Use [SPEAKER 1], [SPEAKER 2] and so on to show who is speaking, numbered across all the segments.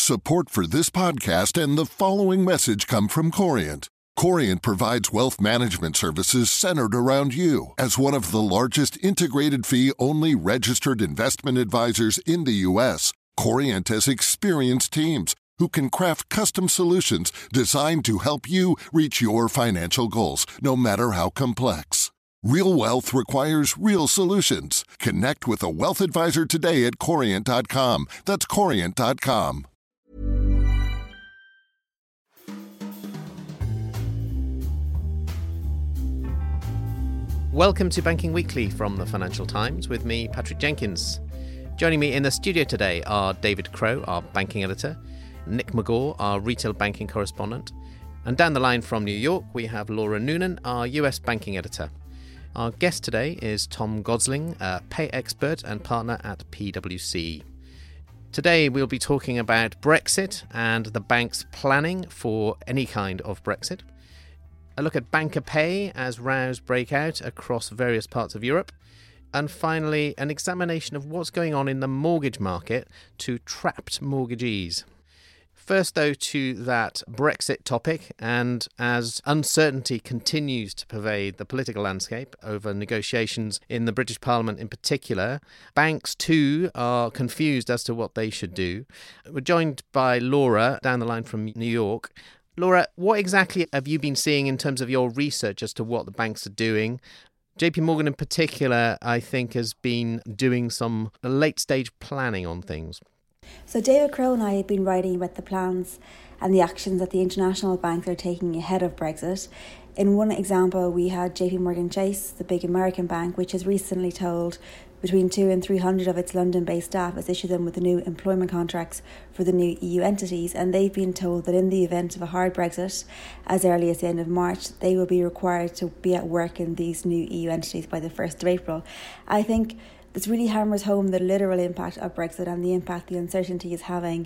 [SPEAKER 1] Support for this podcast and the following message come from Corient. Corient provides wealth management services centered around you. As one of the largest integrated fee-only registered investment advisors in the U.S., Corient has experienced teams who can craft custom solutions designed to help you reach your financial goals, no matter how complex. Real wealth requires real solutions. Connect with a wealth advisor today at Corient.com. That's Corient.com.
[SPEAKER 2] Welcome to Banking Weekly from the Financial Times with me, Patrick Jenkins. Joining me in the studio today are David Crow, our banking editor, Nick McGaw, our retail banking correspondent, and down the line from New York we have Laura Noonan, our US banking editor. Our guest today is Tom Gosling, a pay expert and partner at PwC. Today we'll be talking about Brexit and the bank's planning for any kind of Brexit. A look at banker pay as rows break out across various parts of Europe. And finally, an examination of what's going on in the mortgage market to trapped mortgagees. First, though, to that Brexit topic, and as uncertainty continues to pervade the political landscape over negotiations in the British Parliament in particular, banks too are confused as to what they should do. We're joined by Laura down the line from New York. Laura, what exactly have you been seeing in terms of your research as to what the banks are doing? JP Morgan in particular, I think, has been doing some late-stage planning on things.
[SPEAKER 3] So David Crow and I have been writing about the plans and the actions that the international banks are taking ahead of Brexit. In one example, we had JP Morgan Chase, the big American bank, which has recently told between 200 and 300 of its London-based staff has issued them with the new employment contracts for the new EU entities, and they've been told that in the event of a hard Brexit, as early as the end of March, they will be required to be at work in these new EU entities by the 1st of April. I think this really hammers home the literal impact of Brexit and the impact the uncertainty is having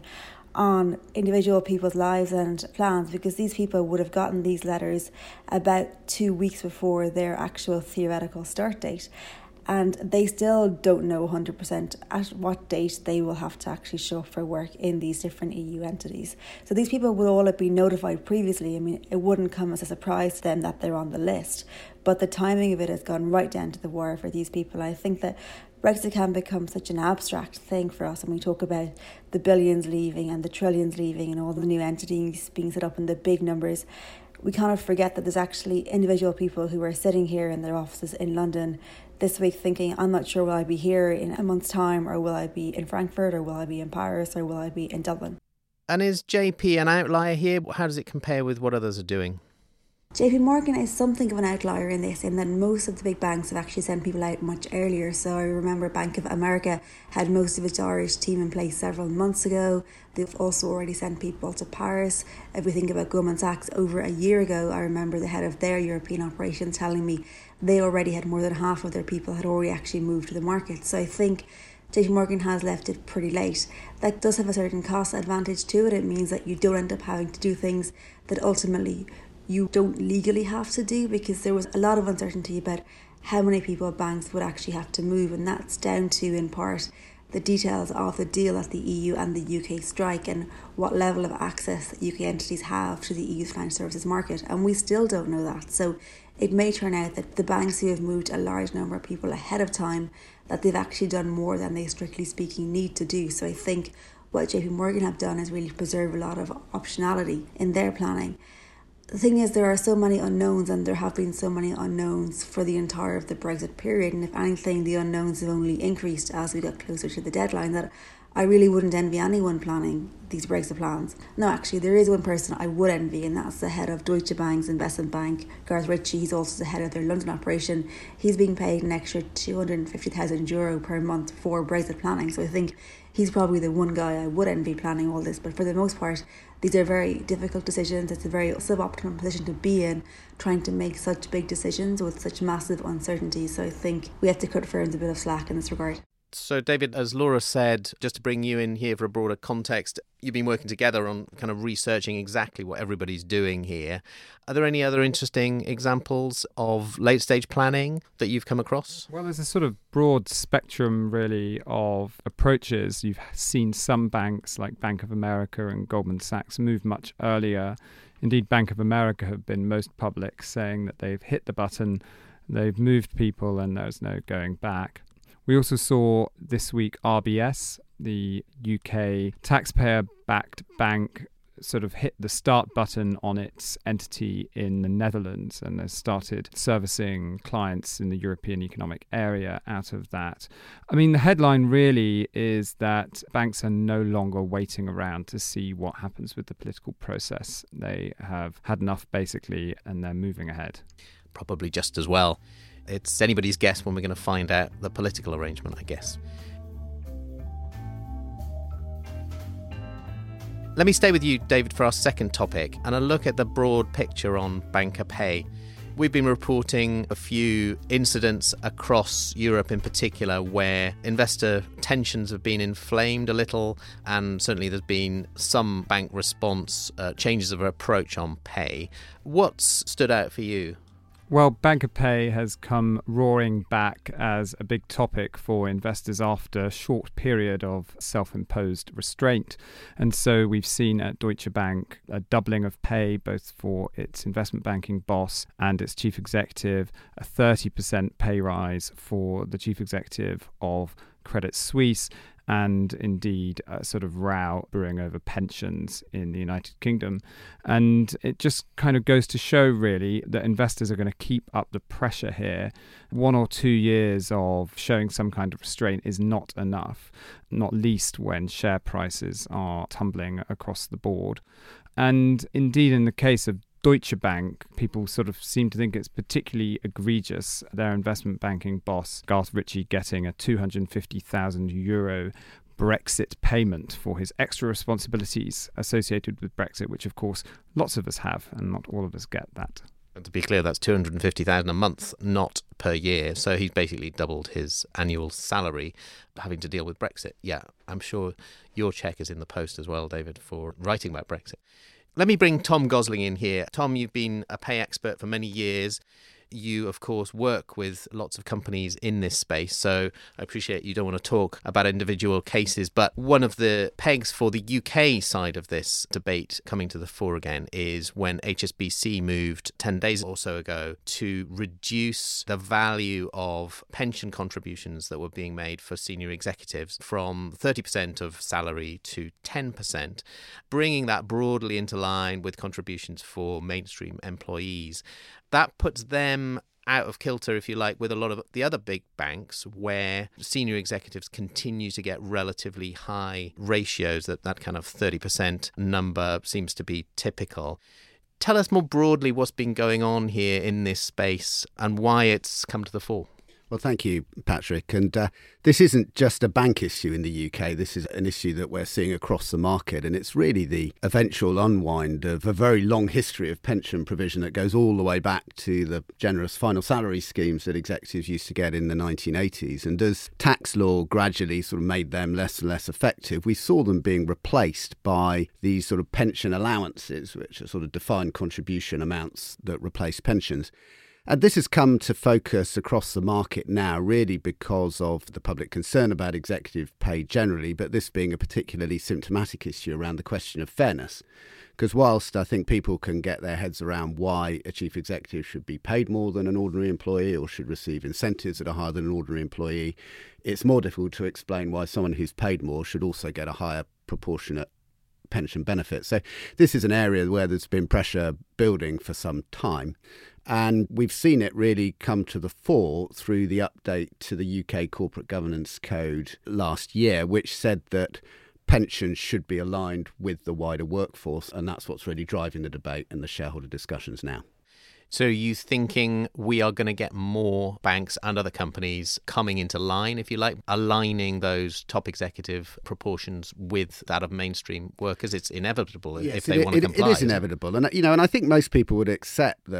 [SPEAKER 3] on individual people's lives and plans, because these people would have gotten these letters about 2 weeks before their actual theoretical start date. And they still don't know 100% at what date they will have to actually show up for work in these different EU entities. So these people would all have been notified previously. I mean, it wouldn't come as a surprise to them that they're on the list. But the timing of it has gone right down to the wire for these people. I think that Brexit can become such an abstract thing for us, and we talk about the billions leaving and the trillions leaving and all the new entities being set up and the big numbers. We kind of forget that there's actually individual people who are sitting here in their offices in London this week thinking, I'm not sure will I be here in a month's time, or will I be in Frankfurt, or will I be in Paris, or will I be in Dublin?
[SPEAKER 2] And is JP an outlier here? How does it compare with what others are doing?
[SPEAKER 3] JP Morgan is something of an outlier in this, in that most of the big banks have actually sent people out much earlier. So I remember Bank of America had most of its Irish team in place several months ago. They've also already sent people to Paris. If we think about Goldman Sachs, over a year ago, I remember the head of their European operations telling me they already had more than half of their people had already actually moved to the market. So I think JP Morgan has left it pretty late. That does have a certain cost advantage to it. It means that you don't end up having to do things that ultimately you don't legally have to do, because there was a lot of uncertainty about how many people banks would actually have to move, and that's down to, in part, the details of the deal that the EU and the UK strike and what level of access UK entities have to the EU's financial services market, and we still don't know that. So it may turn out that the banks who have moved a large number of people ahead of time, that they've actually done more than they strictly speaking need to do. So I think what JP Morgan have done is really preserve a lot of optionality in their planning. The thing is, there are so many unknowns, and there have been so many unknowns for the entire of the Brexit period, and if anything, the unknowns have only increased as we got closer to the deadline, that I really wouldn't envy anyone planning these Brexit plans. No, actually, there is one person I would envy, and that's the head of Deutsche Bank's investment bank, Garth Ritchie. He's also the head of their London operation. He's being paid an extra €250,000 per month for Brexit planning, so I think he's probably the one guy I would envy planning all this. But for the most part, these are very difficult decisions. It's a very suboptimal position to be in, trying to make such big decisions with such massive uncertainty. So I think we have to cut firms a bit of slack in this regard.
[SPEAKER 2] So, David, as Laura said, just to bring you in here for a broader context, you've been working together on kind of researching exactly what everybody's doing here. Are there any other interesting examples of late-stage planning that you've come across?
[SPEAKER 4] Well, there's a sort of broad spectrum, really, of approaches. You've seen some banks like Bank of America and Goldman Sachs move much earlier. Indeed, Bank of America have been most public, saying that they've hit the button, they've moved people, and there's no going back. We also saw this week RBS, the UK taxpayer-backed bank, sort of hit the start button on its entity in the Netherlands and has started servicing clients in the European Economic Area out of that. I mean, the headline really is that banks are no longer waiting around to see what happens with the political process. They have had enough, basically, and they're moving ahead.
[SPEAKER 2] Probably just as well. It's anybody's guess when we're going to find out the political arrangement, I guess. Let me stay with you, David, for our second topic and a look at the broad picture on banker pay. We've been reporting a few incidents across Europe in particular where investor tensions have been inflamed a little, and certainly there's been some bank response, changes of approach on pay. What's stood out for you?
[SPEAKER 4] Well, banker pay has come roaring back as a big topic for investors after a short period of self-imposed restraint. And so we've seen at Deutsche Bank a doubling of pay, both for its investment banking boss and its chief executive, a 30% pay rise for the chief executive of Credit Suisse, and indeed a sort of row brewing over pensions in the United Kingdom. And it just kind of goes to show, really, that investors are going to keep up the pressure here. 1 or 2 years of showing some kind of restraint is not enough, not least when share prices are tumbling across the board. And indeed, in the case of Deutsche Bank, people sort of seem to think it's particularly egregious. Their investment banking boss, Garth Ritchie, getting a €250,000 Brexit payment for his extra responsibilities associated with Brexit, which of course lots of us have, and not all of us get that.
[SPEAKER 2] And to be clear, that's $250,000 a month, not per year. So he's basically doubled his annual salary having to deal with Brexit. Yeah, I'm sure your cheque is in the post as well, David, for writing about Brexit. Let me bring Tom Gosling in here. Tom, you've been a pay expert for many years. You, of course, work with lots of companies in this space, so I appreciate you don't want to talk about individual cases, but one of the pegs for the UK side of this debate coming to the fore again is when HSBC moved 10 days or so ago to reduce the value of pension contributions that were being made for senior executives from 30% of salary to 10%, bringing that broadly into line with contributions for mainstream employees. That puts them out of kilter, if you like, with a lot of the other big banks where senior executives continue to get relatively high ratios. That kind of 30% number seems to be typical. Tell us more broadly what's been going on here in this space and why it's come to the fore.
[SPEAKER 5] Well, thank you, Patrick. And this isn't just a bank issue in the UK. This is an issue that we're seeing across the market. And it's really the eventual unwind of a very long history of pension provision that goes all the way back to the generous final salary schemes that executives used to get in the 1980s. And as tax law gradually sort of made them less and less effective, we saw them being replaced by these sort of pension allowances, which are sort of defined contribution amounts that replace pensions. And this has come to focus across the market now, really because of the public concern about executive pay generally, but this being a particularly symptomatic issue around the question of fairness. Because whilst I think people can get their heads around why a chief executive should be paid more than an ordinary employee or should receive incentives that are higher than an ordinary employee, it's more difficult to explain why someone who's paid more should also get a higher proportionate pension benefit. So this is an area where there's been pressure building for some time. And we've seen it really come to the fore through the update to the UK Corporate Governance Code last year, which said that pensions should be aligned with the wider workforce. And that's what's really driving the debate and the shareholder discussions now.
[SPEAKER 2] So are you thinking we are going to get more banks and other companies coming into line, if you like, aligning those top executive proportions with that of mainstream workers? It's inevitable if they want to comply.
[SPEAKER 5] It is inevitable. And I think most people would accept that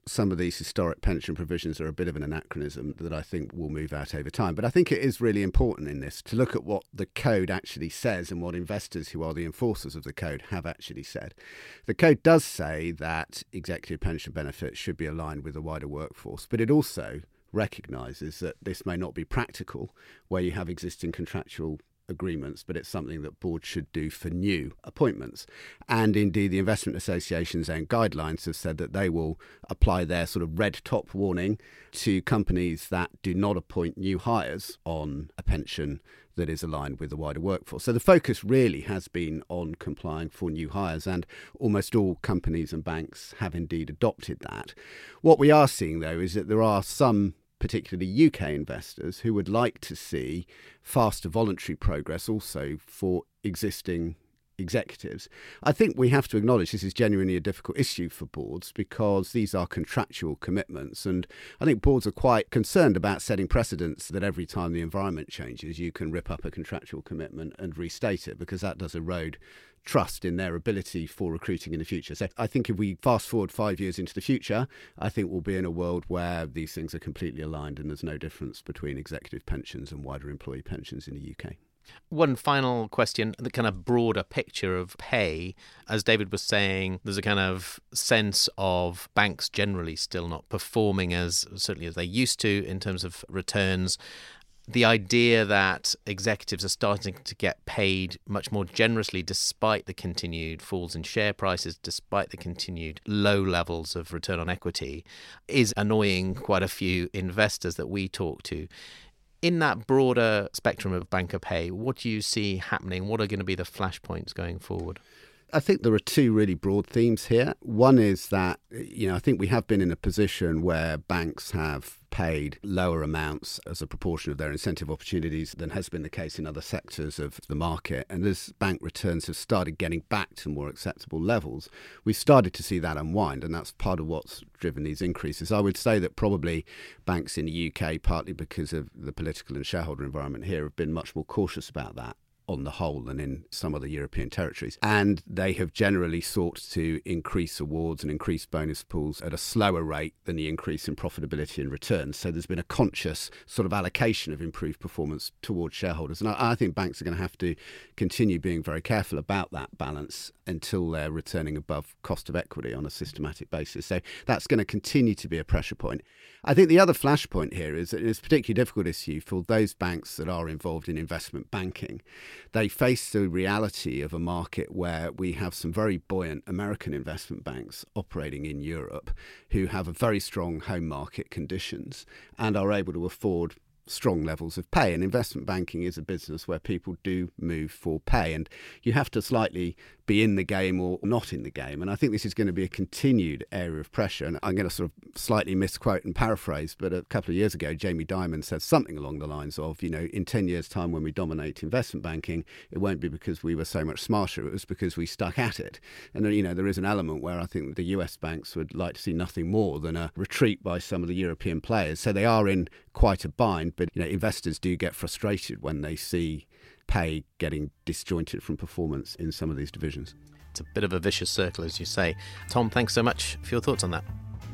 [SPEAKER 5] some of these historic pension provisions are a bit of an anachronism that I think will move out over time. But I think it is really important in this to look at what the code actually says and what investors who are the enforcers of the code have actually said. The code does say that executive pension benefits should be aligned with the wider workforce, but it also recognises that this may not be practical where you have existing contractual agreements, but it's something that boards should do for new appointments. And indeed, the Investment Association's own guidelines have said that they will apply their sort of red top warning to companies that do not appoint new hires on a pension that is aligned with the wider workforce. So the focus really has been on complying for new hires, and almost all companies and banks have indeed adopted that. What we are seeing, though, is that there are some particularly UK investors who would like to see faster voluntary progress also for existing executives. I think we have to acknowledge this is genuinely a difficult issue for boards because these are contractual commitments, and I think boards are quite concerned about setting precedents that every time the environment changes you can rip up a contractual commitment and restate it, because that does erode trust in their ability for recruiting in the future. So I think if we fast forward 5 years into the future, I think we'll be in a world where these things are completely aligned and there's no difference between executive pensions and wider employee pensions in the UK.
[SPEAKER 2] One final question, the kind of broader picture of pay. As David was saying, there's a kind of sense of banks generally still not performing as certainly as they used to in terms of returns. The idea that executives are starting to get paid much more generously despite the continued falls in share prices, despite the continued low levels of return on equity, is annoying quite a few investors that we talk to. In that broader spectrum of banker pay, what do you see happening? What are going to be the flashpoints going forward?
[SPEAKER 5] I think there are two really broad themes here. One is that, I think we have been in a position where banks have paid lower amounts as a proportion of their incentive opportunities than has been the case in other sectors of the market. And as bank returns have started getting back to more acceptable levels, we've started to see that unwind, and that's part of what's driven these increases. I would say that probably banks in the UK, partly because of the political and shareholder environment here, have been much more cautious about that on the whole than in some other European territories. And they have generally sought to increase awards and increase bonus pools at a slower rate than the increase in profitability and returns. So there's been a conscious sort of allocation of improved performance towards shareholders. And I think banks are going to have to continue being very careful about that balance until they're returning above cost of equity on a systematic basis. So that's going to continue to be a pressure point. I think the other flashpoint here is that it's a particularly difficult issue for those banks that are involved in investment banking. They face the reality of a market where we have some very buoyant American investment banks operating in Europe who have a very strong home market conditions and are able to afford strong levels of pay. And investment banking is a business where people do move for pay, and you have to slightly be in the game or not in the game. And I think this is going to be a continued area of pressure. And I'm going to sort of slightly misquote and paraphrase, but a couple of years ago, Jamie Dimon said something along the lines of, in 10 years' time when we dominate investment banking, it won't be because we were so much smarter, it was because we stuck at it. And, there is an element where I think the US banks would like to see nothing more than a retreat by some of the European players. So they are in quite a bind, but, investors do get frustrated when they see pay getting disjointed from performance in some of these divisions.
[SPEAKER 2] It's a bit of a vicious circle, as you say. Tom, thanks so much for your thoughts on that.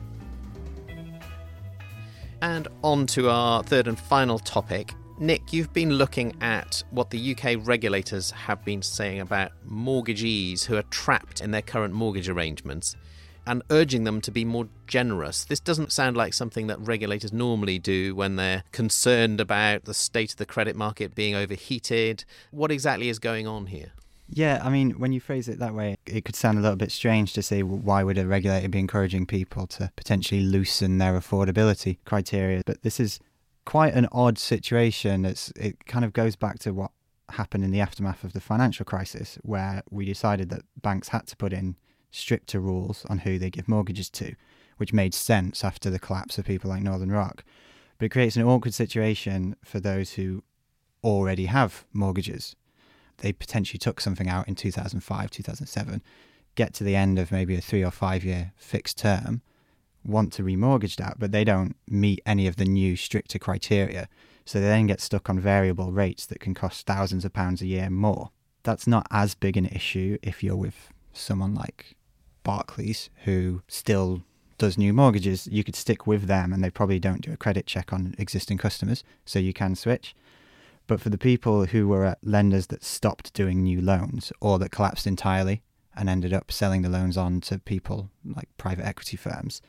[SPEAKER 2] And on to our third and final topic. Nick, you've been looking at what the UK regulators have been saying about mortgagees who are trapped in their current mortgage arrangements and urging them to be more generous. This doesn't sound like something that regulators normally do when they're concerned about the state of the credit market being overheated. What exactly is going on here?
[SPEAKER 6] Yeah, I mean, when you phrase it that way, it could sound a little bit strange to say, well, why would a regulator be encouraging people to potentially loosen their affordability criteria? But this is quite an odd situation. It kind of goes back to what happened in the aftermath of the financial crisis, where we decided that banks had to put in stricter rules on who they give mortgages to, which made sense after the collapse of people like Northern Rock. But it creates an awkward situation for those who already have mortgages. They potentially took something out in 2005, 2007, get to the end of maybe a 3 or 5 year fixed term, want to remortgage that, but they don't meet any of the new stricter criteria. So they then get stuck on variable rates that can cost thousands of pounds a year more. That's not as big an issue if you're with someone like Barclays, who still does new mortgages, you could stick with them and they probably don't do a credit check on existing customers, so you can switch. But for the people who were at lenders that stopped doing new loans or that collapsed entirely and ended up selling the loans on to people like private equity firms,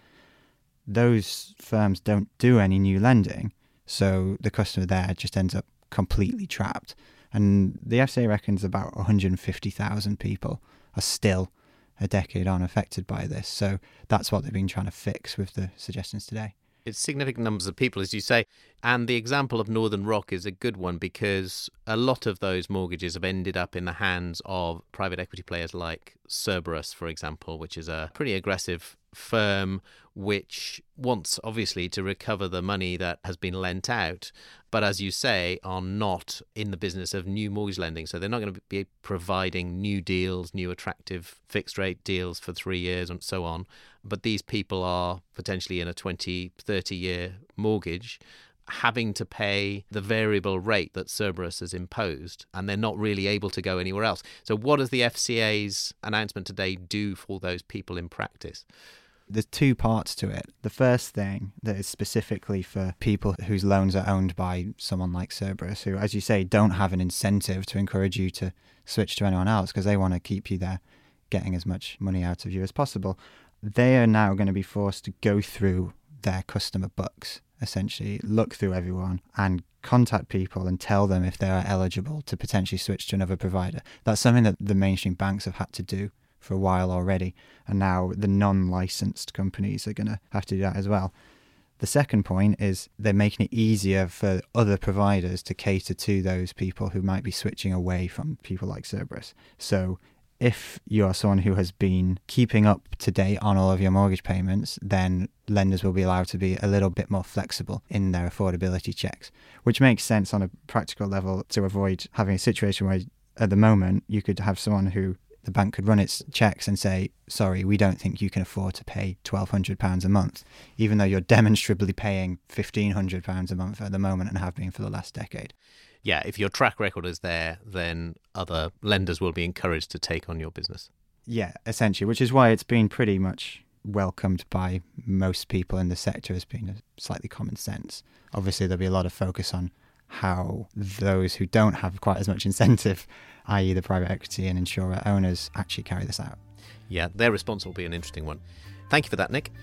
[SPEAKER 6] those firms don't do any new lending, so the customer there just ends up completely trapped. And the FCA reckons about 150,000 people are still a decade on affected by this. So that's what they've been trying to fix with the suggestions today.
[SPEAKER 2] It's significant numbers of people, as you say. And the example of Northern Rock is a good one because a lot of those mortgages have ended up in the hands of private equity players like Cerberus, for example, which is a pretty aggressive firm which wants, obviously, to recover the money that has been lent out, but as you say, are not in the business of new mortgage lending. So they're not going to be providing new deals, new attractive fixed rate deals for 3 years and so on. But these people are potentially in a 20, 30-year mortgage, having to pay the variable rate that Cerberus has imposed, and they're not really able to go anywhere else. So what does the FCA's announcement today do for those people in practice?
[SPEAKER 6] There's two parts to it. The first thing that is specifically for people whose loans are owned by someone like Cerberus, who, as you say, don't have an incentive to encourage you to switch to anyone else because they want to keep you there, getting as much money out of you as possible. They are now going to be forced to go through their customer books, essentially look through everyone and contact people and tell them if they are eligible to potentially switch to another provider. That's something that the mainstream banks have had to do for a while already, and now the non-licensed companies are going to have to do that as well. The second point is they're making it easier for other providers to cater to those people who might be switching away from people like Cerberus. So if you're someone who has been keeping up to date on all of your mortgage payments, then lenders will be allowed to be a little bit more flexible in their affordability checks, which makes sense on a practical level to avoid having a situation where at the moment you could have someone who the bank could run its checks and say, sorry, we don't think you can afford to pay £1,200 a month, even though you're demonstrably paying £1,500 a month at the moment and have been for the last decade.
[SPEAKER 2] Yeah, if your track record is there, then other lenders will be encouraged to take on your business.
[SPEAKER 6] Yeah, essentially, which is why it's been pretty much welcomed by most people in the sector as being a slightly common sense. Obviously, there'll be a lot of focus on how those who don't have quite as much incentive, i.e. the private equity and insurer owners, actually carry this out.
[SPEAKER 2] Yeah, their response will be an interesting one. Thank you for that, Nick.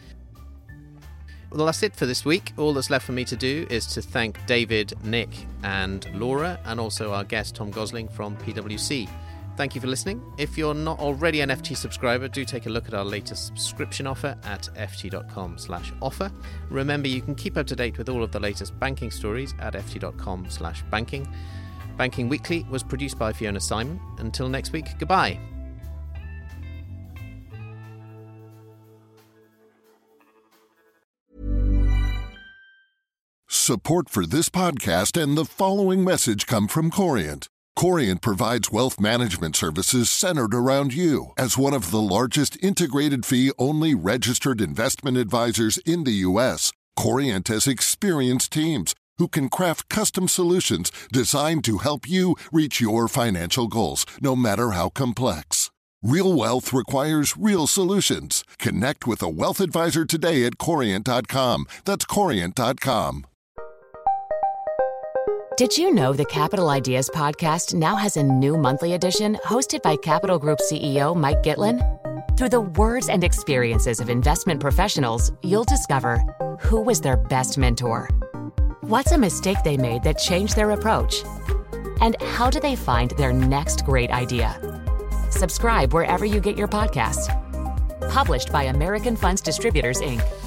[SPEAKER 2] Well, that's it for this week. All that's left for me to do is to thank David, Nick and Laura, and also our guest Tom Gosling from PwC. Thank you for listening. If you're not already an FT subscriber, do take a look at our latest subscription offer at ft.com/offer. Remember, you can keep up to date with all of the latest banking stories at ft.com/banking. Banking Weekly was produced by Fiona Simon. Until next week, goodbye.
[SPEAKER 1] Support for this podcast and the following message come from Corient. Corient provides wealth management services centered around you. As one of the largest integrated fee-only registered investment advisors in the U.S., Corient has experienced teams who can craft custom solutions designed to help you reach your financial goals, no matter how complex. Real wealth requires real solutions. Connect with a wealth advisor today at Corient.com. That's Corient.com.
[SPEAKER 7] Did you know the Capital Ideas podcast now has a new monthly edition hosted by Capital Group CEO Mike Gitlin? Through the words and experiences of investment professionals, you'll discover who was their best mentor, what's a mistake they made that changed their approach, and how do they find their next great idea. Subscribe wherever you get your podcasts. Published by American Funds Distributors, Inc.